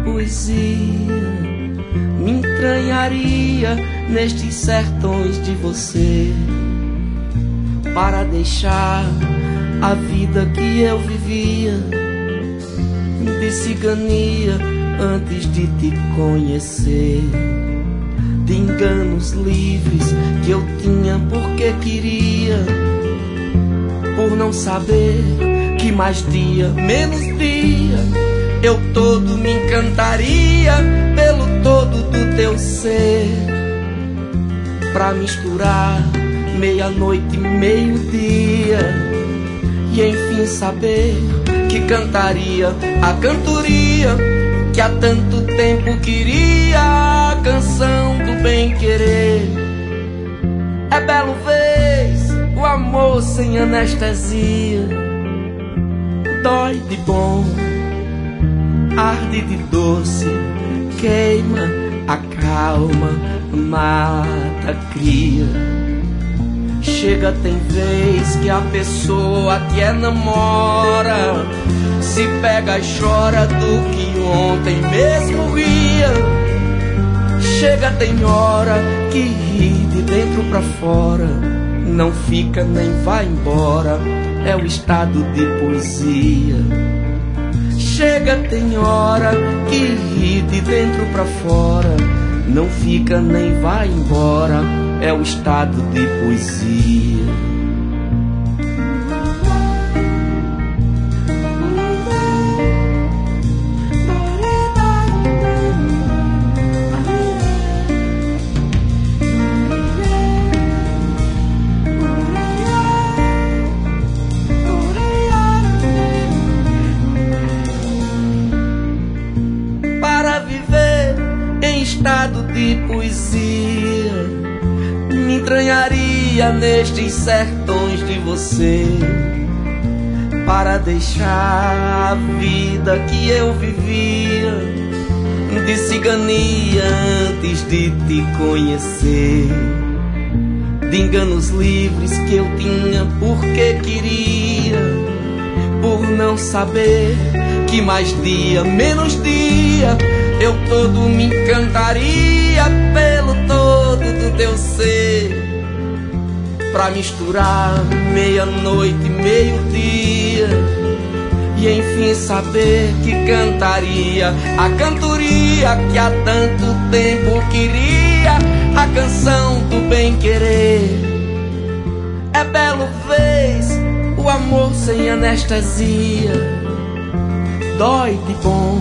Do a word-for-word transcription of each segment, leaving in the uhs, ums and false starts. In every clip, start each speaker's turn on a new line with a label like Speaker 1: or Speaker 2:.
Speaker 1: poesia me entranharia nestes sertões de você, para deixar a vida que eu vivia de cigania antes de te conhecer, de enganos livres que eu tinha porque queria, por não saber que mais dia, menos dia, eu todo me encantaria pelo todo do teu ser, pra misturar meia-noite e meio-dia, e enfim saber que cantaria a cantoria que há tanto tempo queria, a canção do bem-querer. É belo vez o amor sem anestesia, dói de bom, arde de doce, queima, acalma, mata, cria. Chega, tem vez que a pessoa que é namora se pega e chora do que ontem mesmo ria. Chega, tem hora que ri de dentro pra fora, não fica nem vai embora, é o estado de poesia. Chega, tem hora que ri de dentro pra fora, não fica nem vai embora, é o estado de poesia. Para viver em estado de poesia, me entranharia nestes sertões de você, para deixar a vida que eu vivia de cigania antes de te conhecer, de enganos livres que eu tinha porque queria, por não saber que mais dia, menos dia, eu todo me encantaria pelo todo do teu ser, pra misturar meia-noite e meio-dia, e enfim saber que cantaria a cantoria que há tanto tempo queria, a canção do bem-querer. É belo vez o amor sem anestesia, dói de bom,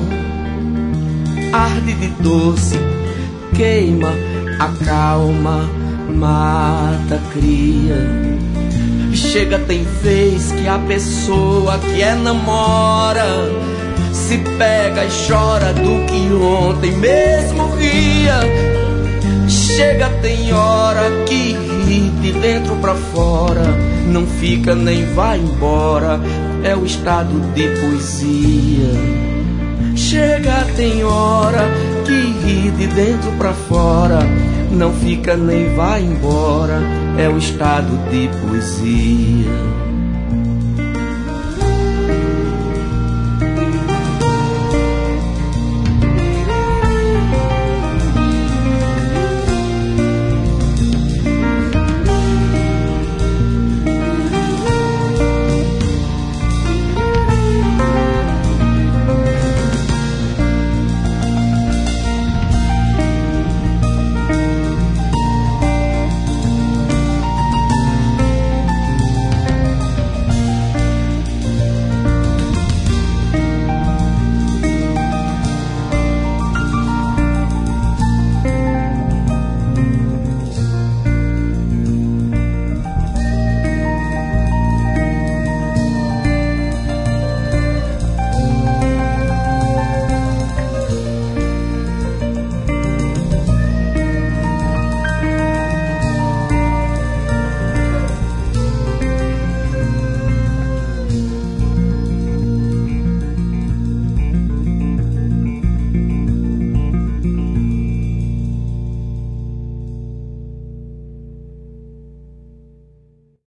Speaker 1: arde de doce, queima, acalma, mata, cria. Chega, tem vez que a pessoa que é namora se pega e chora do que ontem mesmo ria. Chega, tem hora que ri de dentro pra fora, não fica nem vai embora, é o estado de poesia. Chega, tem hora que ri de dentro pra fora, não fica nem vai embora, é o estado de poesia.